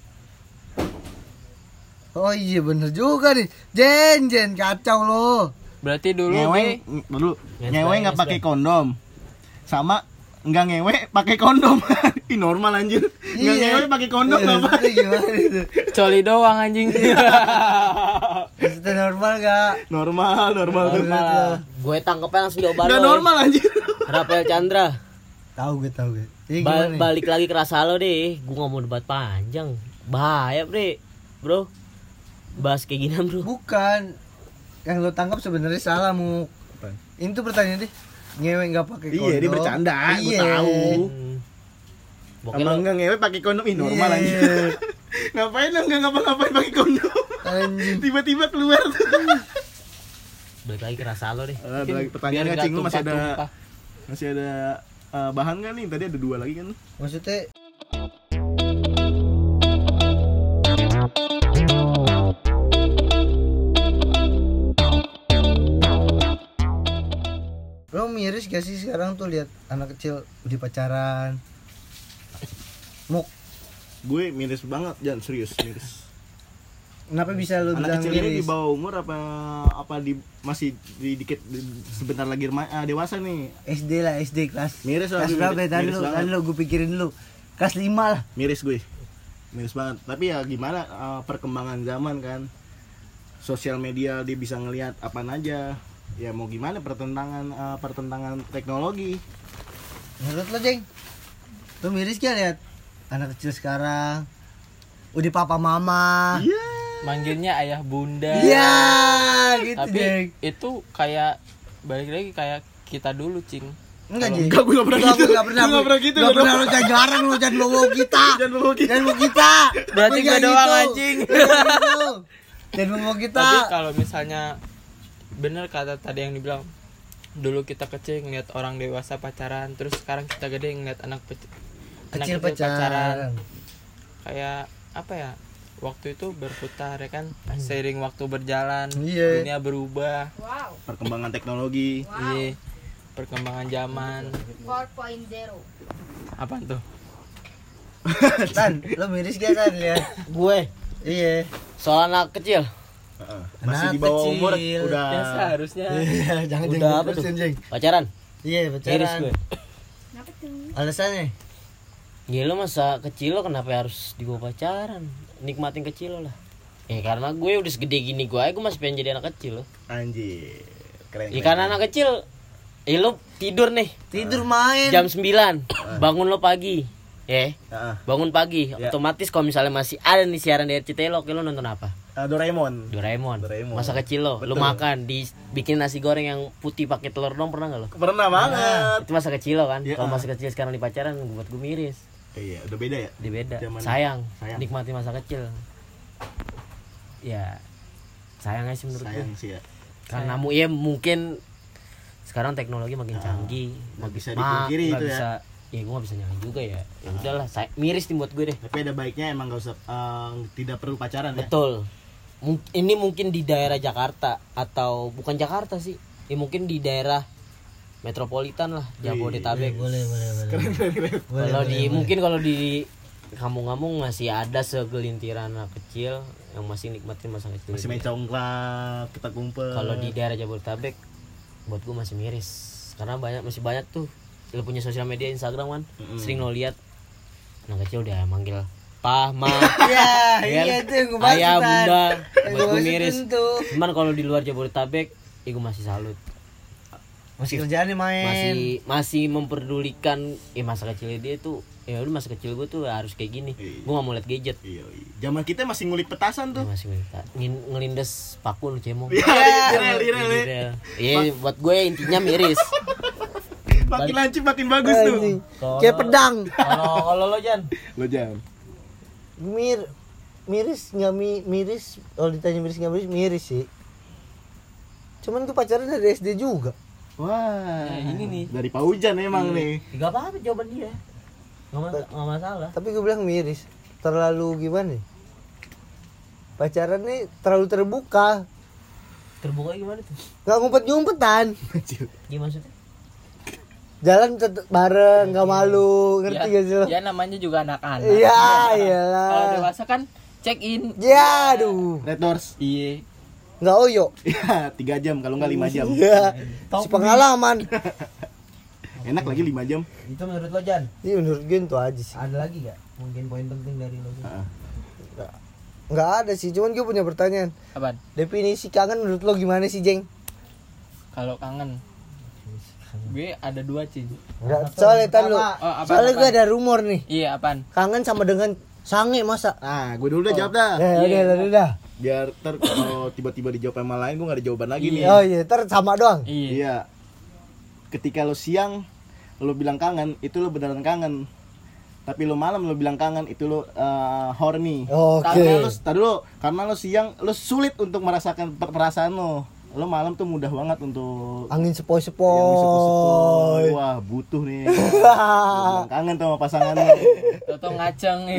Oh iya bener juga nih. Jen, Jen kacau lo. berarti dulu Ngewe, nih dulu. Ngesplay, Ngewe nggak ngesplay. pakai kondom. Sama enggak ngewe pakai kondom. Ih normal anjir. Enggak ngewe pakai kondom Iya, apa? itu gimana itu? coli doang anjing. Itu normal gak? Normal, normal tuh. Normal. Gue tangkapnya langsung jawaban Enggak lo. normal anjir. Rafael Chandra. Tahu gue, tahu gue. Jadi Ba- gimana nih? balik lagi ke rasa lo deh. Gue nggak mau debat panjang. Bahaya, Bre. Bro. Bahas kayak gini, Bro. Bukan. Yang lo tangkap sebenarnya salah, Mu. Apaan? Ini tuh pertanyaan deh. ngewe nggak pakai kondom. Iya, dia bercanda, gue Iya. tahu. Hmm. Bokeh Emang lo enggak ngewe pakai kondom ini normal Iya. aja. Ngapain lo enggak ngapa-ngapain pakai kondom? Anjing. Tiba-tiba keluar tuh. balik lagi ke rasa lo deh. Eh, ada lagi pertanyaan nggak, Cing? Lu masih ada masih ada eh, bahan nggak nih? Tadi ada dua lagi kan? Maksudnya lo miris gak sih sekarang tuh lihat anak kecil udah pacaran? Muk, Gue miris banget, jangan serius miris. kenapa bisa lo Anak bilang kecil ini di miris? bawah umur apa apa di masih di dikit di- sebentar lagi rema- ah, dewasa nih. S D lah, S D kelas. Miris lah, Kelas miris- berapa ya? Tadi miris lu, banget. tadi lu gue pikirin lu. Kelas lima lah. Miris gue. Miris banget. Tapi ya gimana eh, perkembangan zaman kan. Sosial media dia bisa ngelihat apaan aja. Ya mau gimana pertentangan eh, pertentangan teknologi. Menurut lo, Jeng? Lo miris gak lihat anak kecil sekarang udah papa mama? Iya. Manggilnya ayah bunda. Iya, gitu, Tapi Jeng. itu kayak balik lagi kayak kita dulu, Cing. Enggak, Jeng. Enggak, gue gak pernah Enggak, gitu. gue gak pernah. Gue gak pernah gitu. Gak pernah lo jangan garang lo, jangan bawa kita. Jangan bawa kita. Jangan bawa kita. Berarti Gue gue jangan doang, gitu. anjing. Jangan gitu. Jangan bawa kita. Tapi kalau misalnya bener kata tadi yang dibilang, dulu kita kecil ngeliat orang dewasa pacaran, terus sekarang kita gede ngeliat anak, pe- anak Kecil pacaran. Kayak apa ya? Waktu itu berputar ya kan, seiring waktu berjalan, Iya. dunia berubah, Wow, Perkembangan teknologi. iya, perkembangan zaman, empat titik nol. apa tuh? Tan, lo miris gak Tan lihat? Gue Iya. soal anak kecil. Heeh. Masih Anak di bawah kecil. umur udah Ya seharusnya. Iya, jangan Udah jangan apa tuh? terusin, Jeng. Pacaran. Iya, Miris pacaran. gue. Kenapa tuh? Alasannya? Ya lo masa kecil lo kenapa harus dibawa pacaran? Nikmatin kecil lo lah. Ya karena gue udah segede gini gue, gue masih pengen jadi anak kecil lo. anjir. Keren. Ya karena anak kecil, ya lo tidur nih Tidur main. jam sembilan, bangun lo pagi, ya Heeh. bangun pagi. Ya. Otomatis kalau misalnya masih ada nih siaran di R C T I lo, lo nonton apa? Ah, Doraemon. Doraemon. Doraemon. Masa kecil lo, lo Betul. makan dibikin nasi goreng yang putih pakai telur dong, pernah nggak lo? Pernah banget. Itu masa kecil lo kan. Ya. Kalau masa kecil sekarang di pacaran, buat gue miris. Iya, udah beda ya. Dia beda. Zaman- Sayang. sayang. Nikmati masa kecil. Ya sayang aja sih menurut Sayang gue. sih ya. Karena mu ya mungkin sekarang teknologi makin canggih, nggak makin bisa ma- dipungkiri nggak itu ya. bisa, ya gue gak bisa nyalain juga ya. Ya udahlah, saya miris nih buat gue deh. Tapi ada baiknya emang gak usah eh, tidak perlu pacaran ya. Betul. Mung- ini mungkin di daerah Jakarta atau bukan Jakarta sih. Ya mungkin di daerah metropolitan lah, Jabodetabek. Boleh, boleh, boleh. Kalau di mungkin kalau di kampung-kampung masih ada segelintiran anak kecil yang masih nikmatin masa kecil. Masih main congklak, kita kumpul. Kalau di daerah Jabodetabek buat gue masih miris karena banyak masih banyak tuh lo punya sosial media Instagram kan, Mm-mm. sering lo lihat anak kecil udah manggil pah ma Iya, ya kan? iya itu yang gue maksud. ayah Tan. bunda, Yang buat gua gue maksudin miris. tuh. Cuman kalau di luar Jabodetabek ya gue masih salut, Masih kerjaannya main. masih masih memperdulikan ya masa kecil dia tuh. Ya udah masa kecil gue tuh harus kayak gini, Iya. gue gak mau liat gadget. Iya, iya. Zaman kita masih ngulik petasan Dia tuh. masih minta ngin- ngelindes paku lu cemong. Iya, direl, direl, ya. Iya, buat gue intinya miris. Makin lancip makin bagus tuh. Anjing. Kalau- Kayak pedang. Kalau kalau lo Jan, Lo jangan. Mir miris nggak mi, miris kalau ditanya miris nggak miris miris sih. Cuman gue pacaran dari S D juga. Wah, Nah, ini nih. dari Pak Hujan emang nih. Gak apa-apa jawaban dia. Gak, mas- gak masalah. Tapi gue bilang miris. Terlalu gimana? nih? Pacaran nih terlalu terbuka. Terbuka gimana tuh? Gak ngumpet-ngumpetan. Gimana maksudnya? Jalan tetep bareng, gak malu. Ngerti gak sih lo? Ya namanya juga anak-anak. Iya, Kalau iyalah. dewasa kan check in. Ya, aduh. Red Doors. Iya. Gak oyo. Iya, tiga jam kalau nggak lima jam. Iya. Si pengalaman. Enak lagi lima jam. Itu menurut lo Jan? Iya menurut gue itu aja sih. Ada lagi gak? Mungkin poin penting dari lo. Heeh. Nggak ada sih, cuman gue punya pertanyaan. Apaan? Definisi kangen menurut lo gimana sih, Jeng? Kalau kangen. Gue ada dua, Cing. Enggak, soalnya tan lo. Oh, apaan, Soalnya gue apaan? ada rumor nih. Iya, apaan? Kangen sama dengan sange masa? Nah, gue dulu udah jawab dah. Ya udah, udah, udah. Biar ter kalau tiba-tiba dijawab sama lain gue nggak ada jawaban lagi nih. Oh iya, ntar sama doang. Iya. Iya. ketika lo siang lo bilang kangen, itu lo beneran kangen. Tapi lo malam lo bilang kangen, itu lo uh, horny. Oke. Karena lo, tadi lo, karena lo siang lo sulit untuk merasakan per- perasaan lo. Lo malam tuh mudah banget untuk Angin yang sepoi-sepoi. sepoi-sepoi. Wah, butuh nih. Lo bilang kangen sama pasangan lo. Toto ngaceng ya.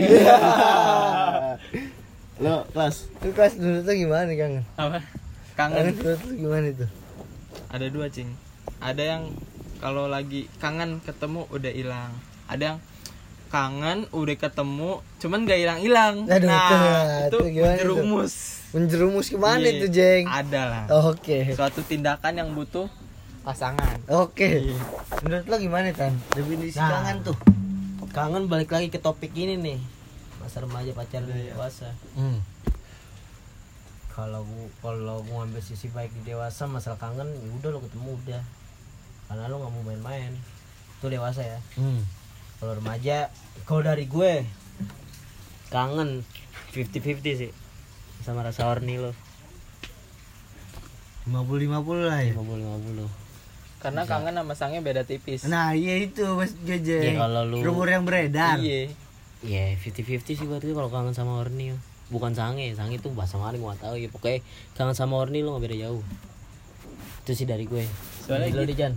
Lo kelas. Itu kelas menurut lu gimana nih kangen? Apa? Kangen Kangen. menurut lu gimana itu? Ada dua, Cing. Ada yang kalau lagi kangen ketemu udah hilang. Ada yang kangen udah ketemu cuman gak hilang-hilang. Aduh, Nah, itu- itu itu gimana itu? menjerumus. Menjerumus kemana Iya, itu, Jeng? Ada lah. Oke. Suatu tindakan yang butuh pasangan. Oke. Menurut lo gimana, Tan? Definisi Nah. kangen tuh. Kangen balik lagi ke topik ini nih. Masa remaja pacaran dewasa. Hmm. Kalau gua kalau gua ambil sisi baik di dewasa, masalah kangen ya udah lo ketemu udah. Karena lo nggak mau main-main. Itu dewasa ya. Hmm. Kalau remaja, kalau dari gue kangen fifty fifty sih sama rasa horny lo. lima puluh lima puluh lah ya. lima puluh lima puluh. Karena kangen sama sangnya beda tipis. Nah, iya itu Mas Jeng. Ya, kalau lu- rumor yang beredar. Iya. Iya, fifty fifty sih berarti kalau kangen sama horny. Bukan sange, sange itu bahasa maling gua tahu ya. Pokoknya kangen sama horny lo nggak beda jauh. Itu sih dari gue. Soalnya lo gitu. di Jan.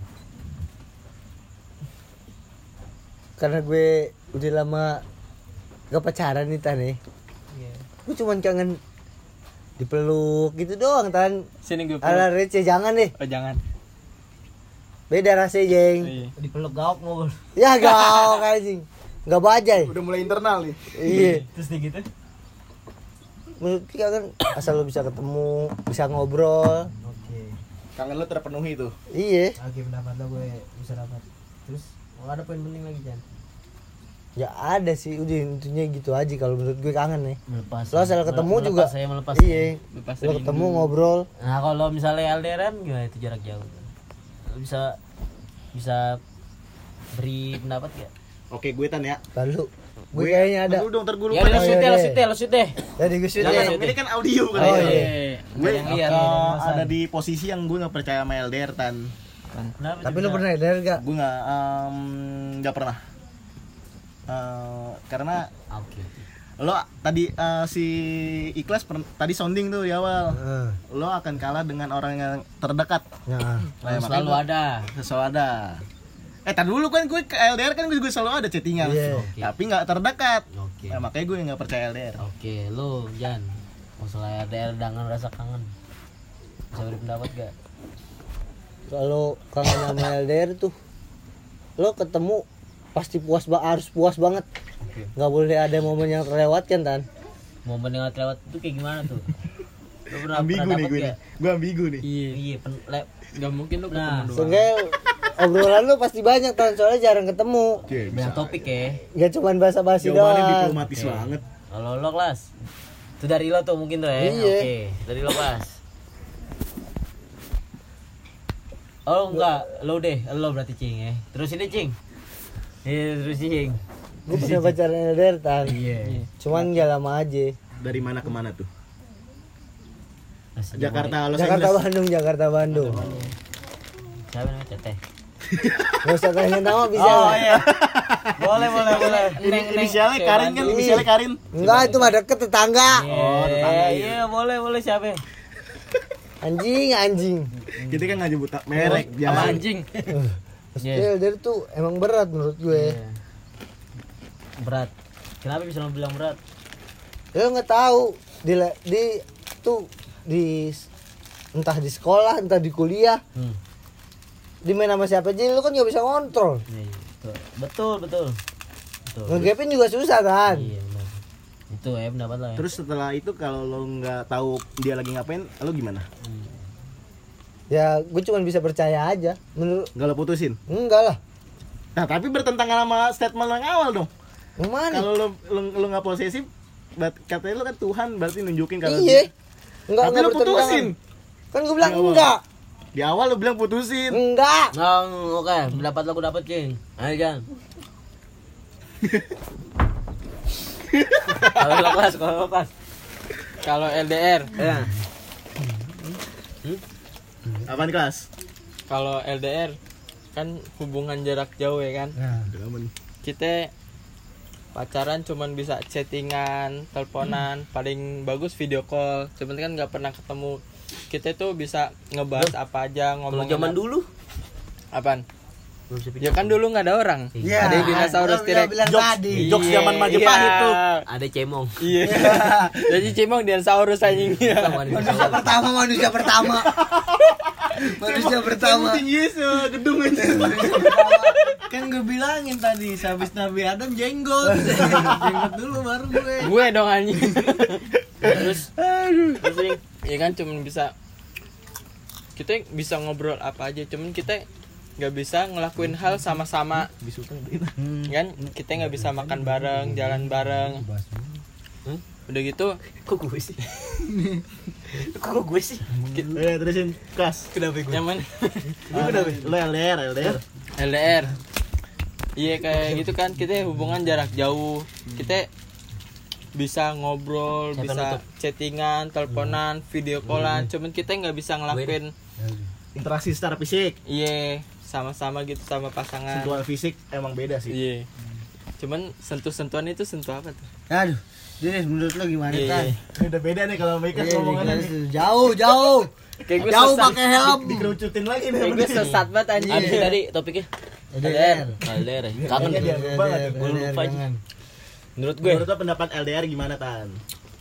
Karena gue udah lama gak pacaran nih, Tan nih. Iya. Gue cuman kangen dipeluk gitu doang, Tan. Sini gue Ala peluk. receh jangan deh. Oh jangan. Beda rasanya, Jeng. Iya. Dipeluk gauk ngobol. Ya gauk anjing. Enggak bajai. Udah mulai internal nih. Iya. Terus nih gitu. Menurut kita kan asal lo bisa ketemu, bisa ngobrol. Oke. Kangen lo terpenuhi tuh. Iya. Oke, pendapat lo gue bisa dapat. Terus oh, ada poin penting lagi, Jan. Ya ada sih, udah intinya gitu aja kalau menurut gue kangen nih. Melepas. Lo asal ketemu Melepas juga. saya melepas. Iya. Lepas Lo rindu. ketemu ngobrol. Nah, kalau misalnya L D R gimana itu jarak jauh? Lo bisa bisa beri pendapat gak? Oke, gue Tan ya. Lalu gue kayaknya ada. Dulu dong, ntar gue Ya lupa. udah Oh, shoot deh, iya lo deh. shoot deh, lo shoot deh. Jadi gue shoot Jangan, ya. ini kan audio kan. Oh, iya. Gue yang uh, lihat. ada di posisi yang gue nggak percaya sama L D R Tan. Kenapa Tapi tuh lo bisa? pernah ada gak? Gue nggak um, nggak pernah. Uh, karena Oke. lo tadi uh, si Ikhlas per, tadi sounding tuh di awal. Heeh. Lo akan kalah dengan orang yang terdekat. Nah. Nah, Yang makanya selalu gua- ada. Selalu ada. Eh, tadi dulu kan gue ke L D R kan gue juga selalu ada chattingan. Iya. Oke. Tapi nggak terdekat. Oke. Nah, makanya gue nggak percaya L D R. Oke, lo Jan. Masalah L D R dengan rasa kangen. Bisa beri pendapat gak? Kalau kangen sama L D R tuh lo ketemu pasti puas ba harus puas banget. Oke. Nggak boleh ada momen yang terlewatkan, Tan. Momen yang lewat itu kayak gimana tuh? Lo pernah Ambigu pernah nih dapet gue nih. gak? Gue ambigu nih. Iya. Iya, pen, le, Gak mungkin lu ketemu Nah, doang. Seenggaknya obrolan lo pasti banyak, Tan, soalnya jarang ketemu. banyak topik ya. Gak cuman basa-basi Jawabannya doang. diplomatis Oke. banget. Kalau lo kelas. Itu dari lo tuh mungkin tuh ya. Iya. Oke, dari lo kelas. Oh enggak, lo deh, lo berarti Cing ya. Terus ini Cing. Iya, terus Cing. Gue pernah pacaran L D R, Tan. Iya. Cuman gak lama aja. Dari mana ke mana tuh? Masih Jakarta, Los Jakarta Angeles. Bandung, Jakarta Bandung. Siapa namanya Teteh? Gak usah tanya nama bisa Oh nggak? iya. Boleh, boleh, boleh. Ini inisialnya Karin kan, inisialnya Karin. Enggak, itu mah deket tetangga. Oh, tetangga, iya, boleh, boleh siapa? Anjing, anjing. Kita kan nggak nyebut merek, Sama jangan. anjing. Pasti L D R tuh emang berat menurut gue. Iya. Berat. Kenapa bisa lo bilang berat? Lo nggak tahu di di tuh di entah di sekolah, entah di kuliah, Hmm. di main sama siapa aja lo kan nggak bisa kontrol. Iya, iya, betul. Betul, betul. Betul. Ngegapin juga susah kan. Iya, benar. Itu ya pendapat lo ya. Terus setelah itu kalau lo nggak tahu dia lagi ngapain, lo gimana? Ya gue cuma bisa percaya aja. Menurut Nggak lo putusin? enggak lah. Nah, tapi bertentangan sama statement lo yang awal dong. Yang mana? Kalau lo lo lo nggak posesif, berarti katanya lo kan Tuhan berarti nunjukin kalau Iya. Enggak Tapi enggak lo bertentangan. putusin. Kan gue bilang Di awal. enggak. Di awal lo bilang putusin. Enggak. Oh, oke, pendapat lo gue dapet King. Ayo Jan. Kalau lo kelas, kalau lo kelas. Kalau L D R, Ya. Apaan kelas? kalau L D R kan hubungan jarak jauh ya kan. Nah, Kita pacaran cuman bisa chattingan, teleponan, paling bagus video call. Cuman kan nggak pernah ketemu. Kita tuh bisa ngebahas apa aja, Kalau ngomongin zaman apa- dulu apaan? belum bisa Ya kan dulu nggak ada orang. Iya, Ada dinosaurus lo T-Rex. bilang Jokes, tadi. jokes zaman Iya. Majapahit tuh. ada cemong. Iya. Jadi cemong dinosaurus anjing. Manusia pertama, manusia pertama. Manusia pertama. Tinggi gedung itu. Kan gue bilangin tadi, habis Nabi Adam jenggot. Jenggot dulu baru gue. Gue dong anjing. Terus terus nih, Ya kan cuman bisa kita bisa ngobrol apa aja, cuman kita nggak bisa ngelakuin hal sama-sama. Kan kita nggak bisa makan bareng, jalan bareng. Hmm? Udah gitu kok gue sih? Kok gue sih? Eh, terusin kas. Kenapa gue? yang mana? Lo L D R, L D R. L D R. Iya kayak gitu kan, kita hubungan jarak jauh. Kita bisa ngobrol, Siapa bisa nutup? chattingan, teleponan, video callan. Cuman kita nggak bisa ngelakuin Interaksi secara fisik. iya sama-sama gitu sama pasangan. Sentuhan fisik emang beda sih. Iya. Cuman sentuh-sentuhan itu sentuh apa tuh? Aduh, Dinis menurut lo gimana Iya, kan? iya. Udah beda nih kalau mereka Iya, ngomongannya nih. iya, jauh, jauh. Kayak gue Jauh sesat. pakai helm. Dikerucutin lagi nih. Kayak gue sesat banget anjing. Apa sih tadi topiknya? L D R. L D R ya? Kangen Iya, tuh. dia lupa lagi. Gue lupa aja. Menurut gue Menurut lo pendapat L D R gimana, Tan?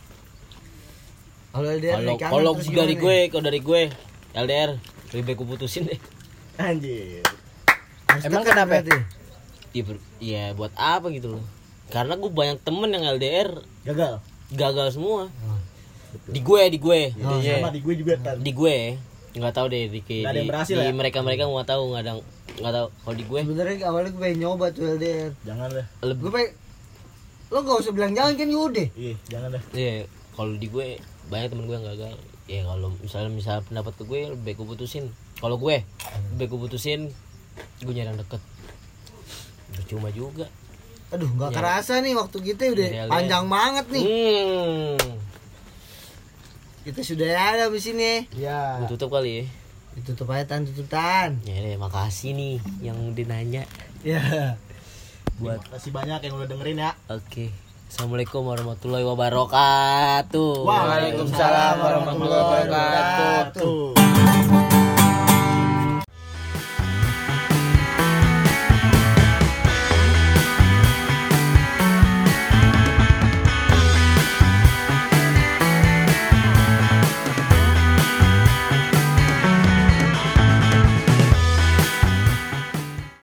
Kalau L D R kalau nih, kangen kalau terus dari gimana gue, nih? kalau dari gue L D R lebih baik gue putusin deh. Anjir. Harus Emang tekan kenapa? berarti. Iya, ber- ya buat apa gitu loh? Karena gue banyak temen yang L D R Gagal. gagal semua. Di gue, di gue, Oh, sama di gue juga, Tan. di gue nggak tahu deh di Nggak ada di, yang berhasil di ya? mereka mereka nggak tahu nggak ada nggak tahu kalau di gue Sebenarnya awalnya gue pengen nyoba tuh L D R. Jangan lah. lebih Gue pengen lo gak usah bilang jangan kan udah. Iya, jangan lah. iya kalau di gue banyak temen gue yang gagal ya kalau misalnya misal pendapat ke gue lebih baik gue putusin kalau gue lebih baik gue putusin gue nyari yang deket percuma juga Aduh, nggak Ya. kerasa nih waktu kita udah Dari L D R. panjang banget nih. hmm Kita sudah ada di sini. Iya. gue tutup kali ya Ditutup aja tan, tutup tan. ya deh makasih nih yang udah nanya Ya. Buat kasih banyak yang udah dengerin ya. oke assalamualaikum warahmatullahi wabarakatuh Waalaikumsalam warahmatullahi wabarakatuh.